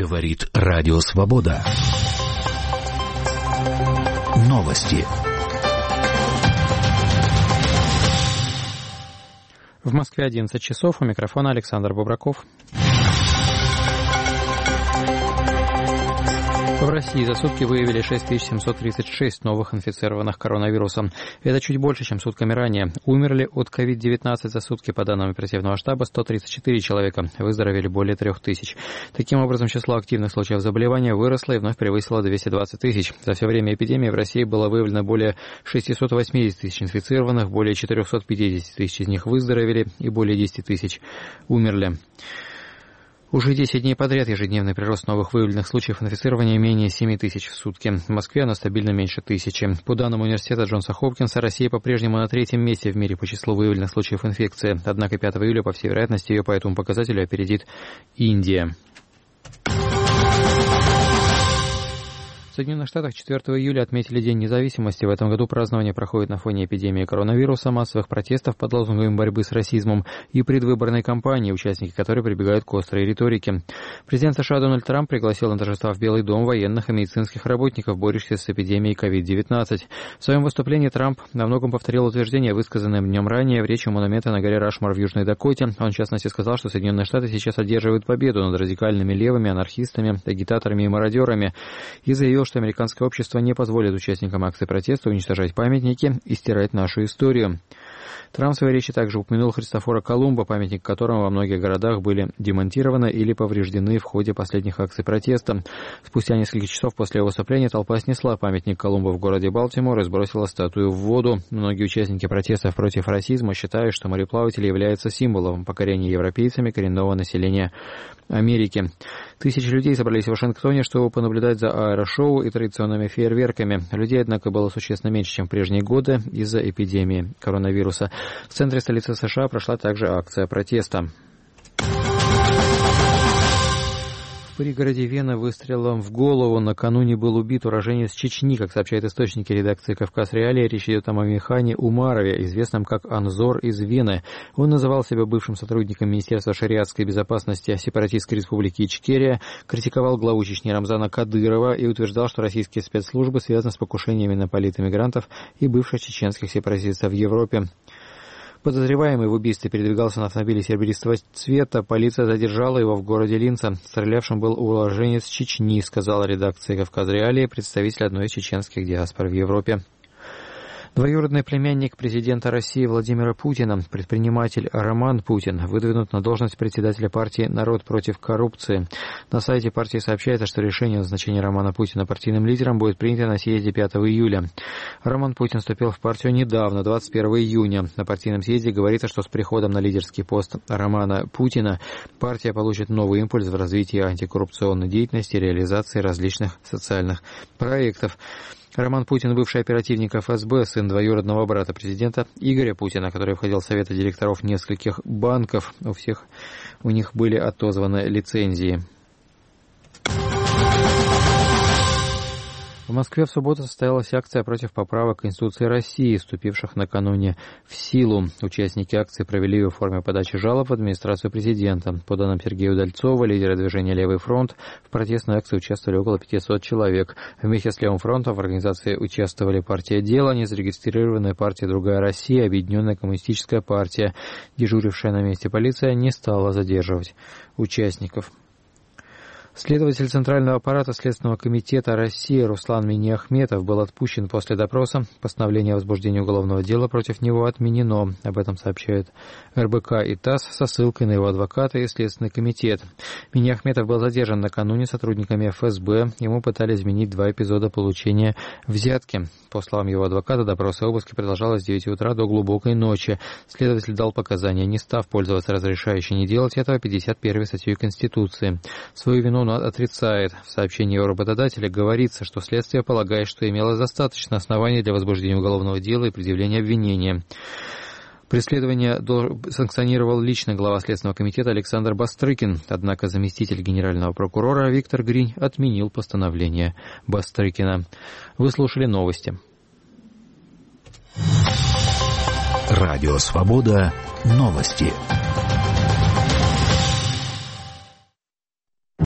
Говорит Радио Свобода. Новости. В Москве 11 часов. У микрофона Александр Бобраков. В России за сутки выявили 6736 новых инфицированных коронавирусом. Это чуть больше, чем сутками ранее. Умерли от COVID-19 за сутки, по данным оперативного штаба, 134 человека. Выздоровели более 3000. Таким образом, число активных случаев заболевания выросло и вновь превысило 220 тысяч. За все время эпидемии в России было выявлено более 680 тысяч инфицированных, более 450 тысяч из них выздоровели и более 10 тысяч умерли. Уже 10 дней подряд ежедневный прирост новых выявленных случаев инфицирования менее 7 тысяч в сутки. В Москве оно стабильно меньше 1000. По данным университета Джонса Хопкинса, Россия по-прежнему на 3-м месте в мире по числу выявленных случаев инфекции. Однако 5 июля, по всей вероятности, ее по этому показателю опередит Индия. В Соединенных Штатах 4 июля отметили День независимости. В этом году празднование проходит на фоне эпидемии коронавируса, массовых протестов под лозунгом борьбы с расизмом и предвыборной кампании, участники которой прибегают к острой риторике. Президент США Дональд Трамп пригласил на торжества в Белый дом военных и медицинских работников, борющихся с эпидемией COVID-19. В своем выступлении Трамп во многом повторил утверждения, высказанные днем ранее в речи у монумента на горе Рашмор в Южной Дакоте. Он, в частности, сказал, что Соединенные Штаты сейчас одерживают победу над радикальными левыми, анархистами, агитаторами и мародерами, и заявил, что американское общество не позволит участникам акции протеста уничтожать памятники и стирать нашу историю. Трамп в своей речи также упомянул Христофора Колумба, памятник которому во многих городах были демонтированы или повреждены в ходе последних акций протеста. Спустя несколько часов после его выступления толпа снесла памятник Колумба в городе Балтимор и сбросила статую в воду. Многие участники протестов против расизма считают, что мореплаватели являются символом покорения европейцами коренного населения Америки. Тысячи людей собрались в Вашингтоне, чтобы понаблюдать за аэрошоу и традиционными фейерверками. Людей, однако, было существенно меньше, чем в прежние годы из-за эпидемии коронавируса. В центре столицы США прошла также акция протеста. В пригороде Вены выстрелом в голову накануне был убит уроженец Чечни, как сообщают источники редакции «Кавказ Реалии». Речь идет о Мамихане Умарове, известном как Анзор из Вены. Он называл себя бывшим сотрудником Министерства шариатской безопасности Сепаратистской республики Ичкерия, критиковал главу Чечни Рамзана Кадырова и утверждал, что российские спецслужбы связаны с покушениями на политэмигрантов и бывших чеченских сепаратистов в Европе. Подозреваемый в убийстве передвигался на автомобиле серебристого цвета. Полиция задержала его в городе Линца. Стрелявшим был уроженец Чечни, сказала редакция «Кавказ Реалии», представитель одной из чеченских диаспор в Европе. Двоюродный племянник президента России Владимира Путина, предприниматель Роман Путин, выдвинут на должность председателя партии «Народ против коррупции». На сайте партии сообщается, что решение о назначении Романа Путина партийным лидером будет принято на съезде 5 июля. Роман Путин вступил в партию недавно, 21 июня. На партийном съезде говорится, что с приходом на лидерский пост Романа Путина партия получит новый импульс в развитии антикоррупционной деятельности и реализации различных социальных проектов. Роман Путин, бывший оперативник ФСБ, сын двоюродного брата президента Игоря Путина, который входил в советы директоров нескольких банков. У них были отозваны лицензии. В Москве в субботу состоялась акция против поправок Конституции России, вступивших накануне в силу. Участники акции провели ее в форме подачи жалоб в администрацию президента. По данным Сергея Удальцова, лидера движения «Левый фронт», в протестной акции участвовали около 500 человек. Вместе с «Левым фронтом» в организации участвовали партия «Дело», незарегистрированная партия «Другая Россия», Объединенная коммунистическая партия. Дежурившая на месте полиция не стала задерживать участников. Следователь Центрального аппарата Следственного комитета России Руслан Миниахметов был отпущен после допроса. Постановление о возбуждении уголовного дела против него отменено. Об этом сообщают РБК и ТАСС со ссылкой на его адвоката и Следственный комитет. Миниахметов был задержан накануне сотрудниками ФСБ. Ему пытались вменить 2 эпизода получения взятки. По словам его адвоката, допрос и обыски продолжалось с 9 утра до глубокой ночи. Следователь дал показания, не став пользоваться разрешающей не делать этого 51 статьей Конституции. Свою вину он отрицает. В сообщении о работодателе говорится, что следствие полагает, что имелось достаточно оснований для возбуждения уголовного дела и предъявления обвинения. Преследование санкционировал лично глава Следственного комитета Александр Бастрыкин, однако заместитель генерального прокурора Виктор Гринь отменил постановление Бастрыкина. Вы слушали новости. Радио Свобода. Новости.